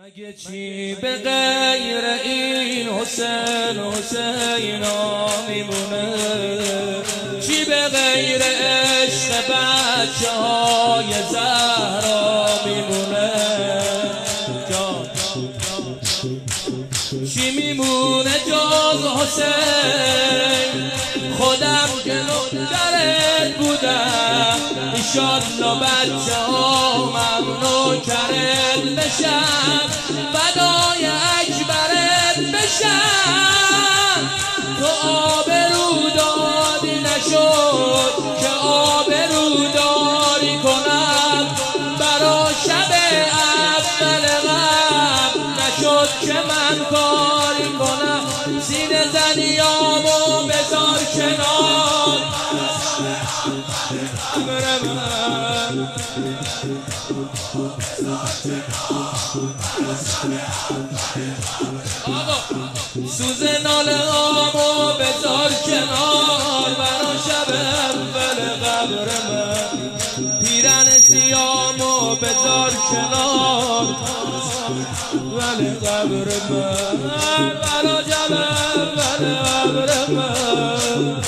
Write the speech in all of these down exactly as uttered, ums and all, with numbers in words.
مگه چی به غیر این حسین حسینا میمونه؟ چی به غیر عشق بچه های زهرا میمونه؟ چی میمونه جز حسین؟ خودم که دخترت بودم، ایشالله بچه ها ممنون کرد بشن، فدای اکبرت بشن. تو آبرو دادی نشد که آبرو داری کنم، برا شب اول غم نشد که من کاری کنم. سینه زنیامو بذار کنار، سوز ناله هامو بذار کنار، برا شب اول قبر من. پیرن سیامو بذار کنار، ولی قبر من. برا شب اول قبر من.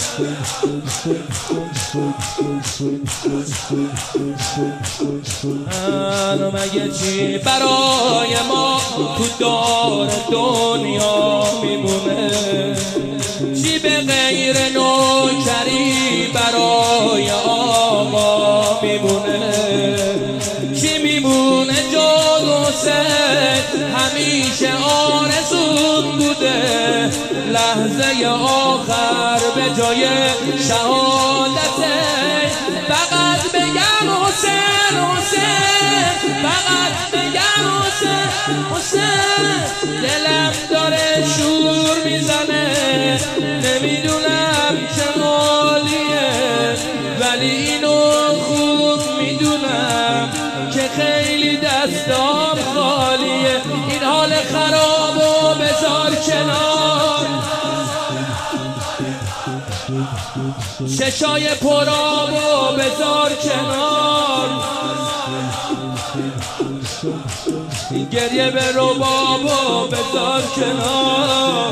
من مگه چی برای ما تو دار دنیا میمونه؟ چی به غیر نوکری برای آقا میمونه؟ چی میمونه جز حسین؟ همیشه آرزون بوده لحظه آخر به جای شهادته فقط بگم حسین حسین، فقط بگم حسین حسین. دلم داره شور میزنه، نمیدونم چه حالیه، ولی اینو خوب میدونم که خیلی دستام خالیه. این حال خرابو بذار کنار، چشای پرامو بذار کنار، این گریه به ربابو بذار کنار.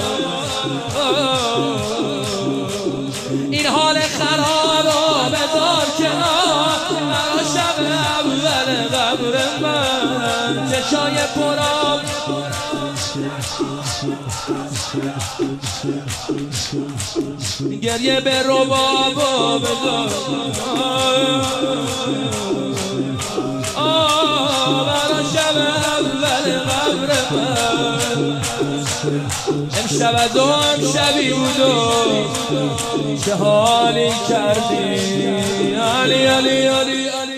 این حال خرابو بذار کنار، برا شب اول قبر من. چشای پرام گریه به ربابو بذار، برا شب اول قبر من. امشب از اون شبی بود و چه حالی کردی علی علی علی علی.